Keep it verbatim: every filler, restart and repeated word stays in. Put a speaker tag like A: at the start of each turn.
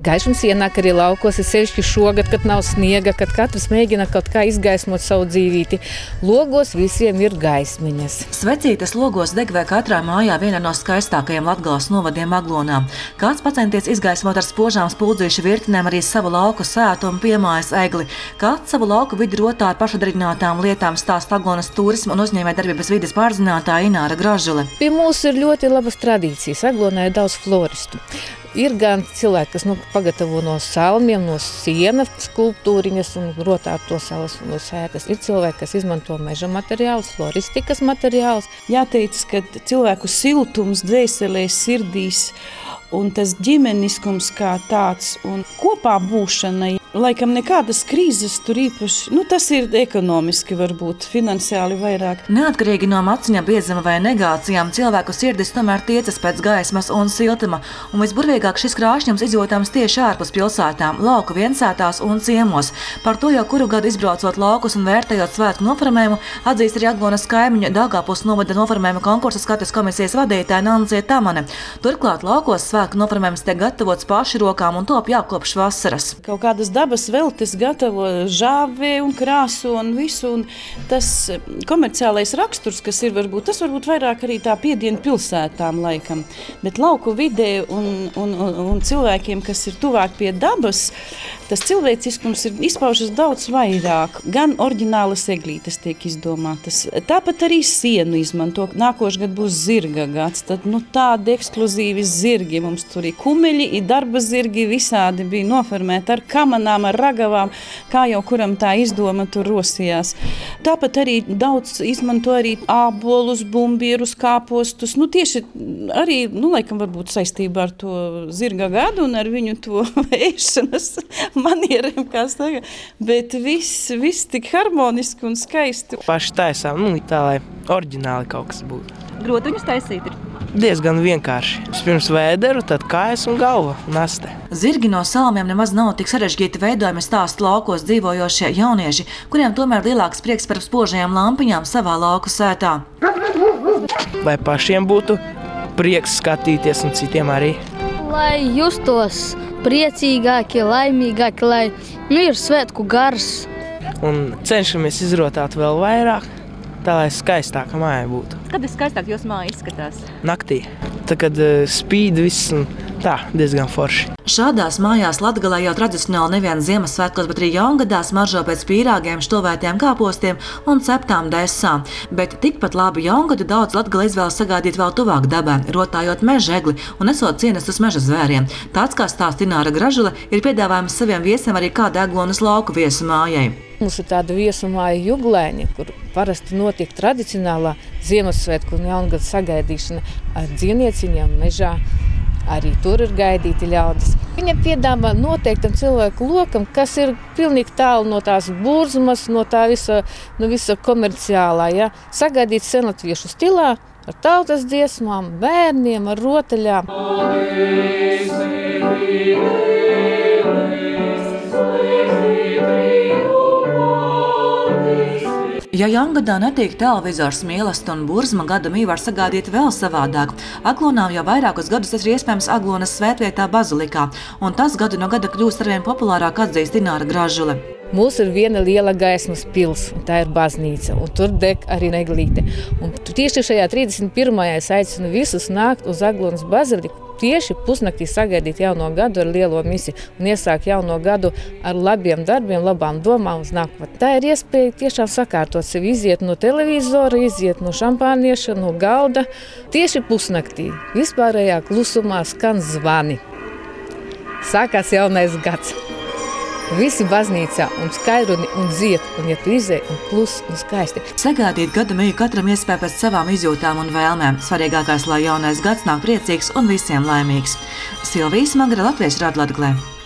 A: Gaišums ienāk arī laukos, ir sevišķi šogad, kad nav sniega, kad katrs mēģina kaut kā izgaismot savu dzīvīti. Logos visiem ir gaismiņas.
B: Svecītes logos degvē katrā mājā viena no skaistākajiem Latgales novadiem Aglonā. Kāds pacenties izgaismot ar spožām spuldzīšu virtinēm arī savu lauku sētu un piemājas egli. Kāds savu lauku vidi rotā ar pašadarinātām lietām stāsta Aglonas turisma un uzņēmējdarbības vides pārzinātāja Ināra Gražule.
A: Pie mums ir ļoti labas tradīcijas. Aglonā ir daudz floristu. Ir gan cilvēki, kas nu, pagatavo no salmiem, no siena skulptūriņas un rotā ar to savas no sētas. Ir cilvēki, kas izmanto meža materiālus, floristikas materiālus.
C: Jāteic, ka cilvēku siltums dvēselē, sirdīs un tas ģimeniskums kā tāds un kopā būšana, laikam nekādas krīzes tur īpaši, nu tas ir ekonomiski varbūt, finansiāli vairāk.
B: Neatkarīgi no maciņa biezuma vai negācijām, cilvēku sirdis tomēr tiecas pēc gaismas un siltuma, un visburvīgāk šis krāšņums izjūtams tieši ārpus pilsētām, lauku viensētās un ciemos. Par to jau kuru gadu izbraucot laukus un vērtējot svētku noformējumu, atzīst arī Aglonas kaimiņu Daugavpils novada noformējuma konkursa skates komisijas vadītāja Nancija Tamane. Turklāt laukos svētku noformējums tiek gatavots paši rokām un top jau kopš vasaras.
C: Kaut kādas dabas veltes gatavo žāvē un krāsu un visu, un tas komerciālais raksturs, kas ir varbūt, tas varbūt vairāk arī tā piediena pilsētām laikam, bet lauku vidē un, un, un, un cilvēkiem, kas ir tuvāk pie dabas, tas cilvēciskums ir izpaužas daudz vairāk. Gan oriģinālas eglītes tiek izdomātas, tāpat arī sienu izmanto. Nākošais gads būs zirga gads, tad nu, tādi ekskluzīvi zirgi, mums tur ir kumeļi, ir darba zirgi, visādi bija noformēti ar kamanām, ar ragavām, kā jau kuram tā izdoma tur rosījās. Tāpat arī daudz izmanto arī ābolus, bumbierus, kāpostus, nu tieši arī, nu laikam varbūt saistībā ar to zirga gadu un ar viņu to ēšanas manieriem, kā saka, bet viss, viss tik harmoniski un skaisti.
D: Paši taisām, nu tā, lai oriģināli kaut kas būtu.
E: Grūti viņus taisīt ir?
D: Diezgan vienkārši. Pirms vēderu, tad kājas un galva naste.
B: Zirgi no salmiem nemaz nav tik sarežģīti veidojumi, stāsta laukos dzīvojošie jaunieši, kuriem tomēr lielāks prieks par spožajām lampiņām savā lauku sētā.
D: Lai pašiem būtu prieks skatīties un citiem arī.
F: Lai justos priecīgāki, laimīgāki, lai nu, ir svētku gars.
D: Un cenšamies izrotāt vēl vairāk, tā lai skaistāka māja būtu.
E: Kad ir skaistāk jūs māja izskatās?
D: Naktī. Tā, kad uh, spīd viss un tā, diezgan forši.
B: Šādās mājās Latgalē jau tradicionāli nevien Ziemassvētkos, bet arī Jaungadā smaržo pēc pīrāgiem, štovētiem kāpostiem un ceptām desām. Bet tikpat labi Jaungadu daudz Latgalē izvēlas sagādīt vēl tuvāk dabai, rotājot meža egli un nesot cienestus meža zvēriem. Tāds, kā stāsta Ināra Gražule, ir piedāvājums saviem viesiem arī kāda Aglonas lauku viesu mājai.
A: Mums ir tāda viesu māja Juglēņa, kur parasti notiek tradicionālā Ziemassvētku un Jaungada sagaidīšana ar dzīvnieciņiem mežā. Arī tur ir gaidīti ļaudis. Viņa piedāvā noteiktam cilvēku lokam, kas ir pilnīgi tālu no tās burzmas, no tā visa, no visa komerciālā. Ja? Sagaidīt senlatviešu stilā ar tautas dziesmām, bērniem, ar rotaļām.
B: Ja Jaungadā netiek televizors, mīlestība un burzma, gadamī var sagādīt vēl savādāk. Aglonā jau vairākus gadus tas ir iespējams Aglonas svētvietā Bazilikā, un tas gadu no gada kļūst arvien populārāk, atzīst Ināra Gražule.
A: Mums ir viena liela gaismas pils, un tā ir baznīca, un tur deg arī eglīte. Un tieši šajā trīsdesmit pirmajā es aicinu visus nākt uz Aglonas baziliku, tieši pusnaktī sagaidīt jauno gadu ar lielo misiju un iesākt jauno gadu ar labiem darbiem, labām domām uz nākotni. Tā ir iespēja tiešām sakārtot sevi, iziet no televizora, iziet no šampānieša, no galda. Tieši pusnaktī vispārējā klusumā skan zvani. Sākās jaunais gads. Visi baznīcā un skaidruni un dzied, un ja tu izēj un klus un skaisti.
B: Sagādīt gadamīju katram iespēja pēc savām izjūtām un vēlmēm. Svarīgākais, lai jaunais gads nāk priecīgs un visiem laimīgs. Silvija Smagra, Latvijas Radio Latgalē.